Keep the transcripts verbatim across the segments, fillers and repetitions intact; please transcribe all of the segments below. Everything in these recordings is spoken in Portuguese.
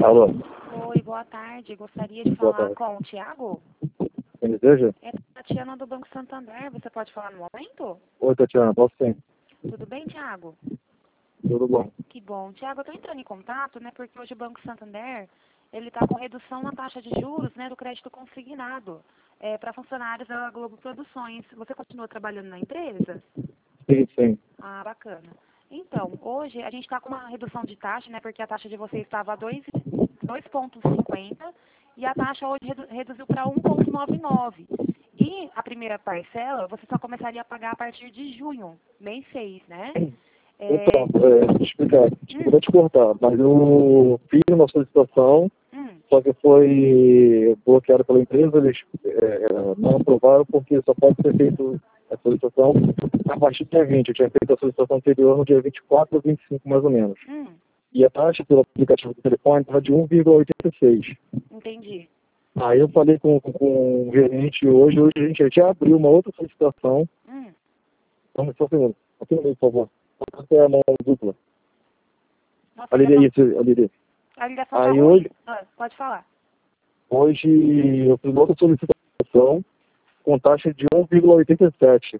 Alô, Oi, boa tarde. Gostaria de boa falar tarde. com o Tiago? Quem deseja? É a Tatiana do Banco Santander. Você pode falar no momento? Oi, Tatiana, posso sim. Tudo bem, Tiago? Tudo bom? Que bom. Tiago, eu estou entrando em contato, né, porque hoje o Banco Santander ele está com redução na taxa de juros, né, do crédito consignado é, para funcionários da Globo Produções. Você continua trabalhando na empresa? Sim, sim. Ah, bacana. Então, hoje a gente está com uma redução de taxa, né, porque a taxa de vocês estava a dois vírgula cinquenta e a taxa hoje redu- reduziu para um vírgula noventa e nove. E a primeira parcela você só começaria a pagar a partir de junho, mês seis, né? É, Então, é, deixa eu explicar. Desculpa hum, te cortar, mas eu fiz uma solicitação, hum. só que foi bloqueada pela empresa, eles é, não aprovaram porque só pode ser feito a solicitação a partir do dia vinte. Eu tinha feito a solicitação anterior no dia vinte e quatro ou vinte e cinco, mais ou menos. Hum, E a taxa pelo aplicativo do telefone estava de um vírgula oitenta e seis. entendi. Aí eu falei com, com, com o gerente hoje, hoje a gente já abriu uma outra solicitação. Hum. Vamos só um segundo. Aqui no meio, por favor. Até a mão dupla. Nossa, a Ali, ligação, isso, ali. a ligação tá Aí ruim. hoje, Ah, pode falar. hoje eu fiz outra solicitação com taxa de um vírgula oitenta e sete.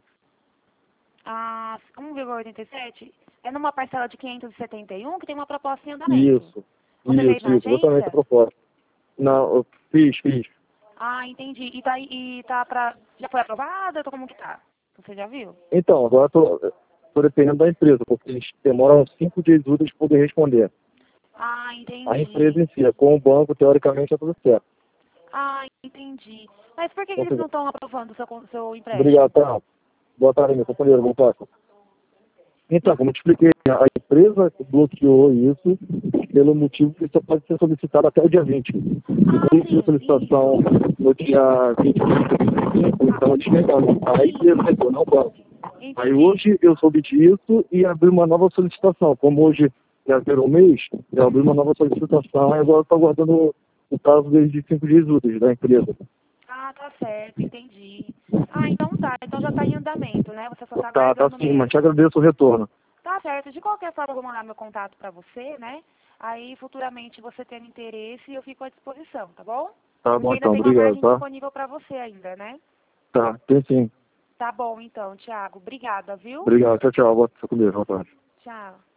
Ah, um vírgula oitenta e sete é numa parcela de quinhentos e setenta e um que tem uma proposta em andamento. Isso, Você fez isso, na isso, exatamente a agência? proposta. Não, eu fiz, fiz. Ah, entendi. E tá, e tá pra... Já foi aprovada? Como que tá? Você já viu? Então, agora tô, tô dependendo da empresa, porque eles demoram cinco dias úteis para poder responder. Ah, A empresa entendi. em si, com o banco, teoricamente, é tudo certo. Ah, entendi. Mas por que que Então, eles não assim, estão aprovando o seu, con- seu obrigado, empréstimo? tá? Boa tarde, meu companheiro, boa tarde. Então, Não. como eu te expliquei, a empresa bloqueou isso pelo motivo que só pode ser solicitado até o dia vinte. E Ah, como eu fiz a sim, solicitação isso. no dia vinte e cinco, então eu tinha dado. Aí a empresa negou, não banco. Aí Entendi. hoje eu soube disso e abri uma nova solicitação. Como hoje já virou um mês, eu abri uma nova solicitação e agora estou aguardando o prazo desde cinco dias úteis da empresa. Ah, tá certo, entendi. Ah, então tá. Então já tá em andamento, né? Você só tá Tá, tá aguardando sim, mas te mesmo. agradeço o retorno. Tá certo. De qualquer forma, eu vou mandar meu contato pra você, né? Aí, futuramente, você tendo interesse, eu fico à disposição, tá bom? Tá Porque bom ainda então, tem uma obrigado, margem tá? disponível pra você ainda, né? Tá, tem sim. Tá bom, então, Thiago. Obrigada, viu? Obrigado, tchau, tchau. Boa, fica com Deus, boa tarde. Tchau.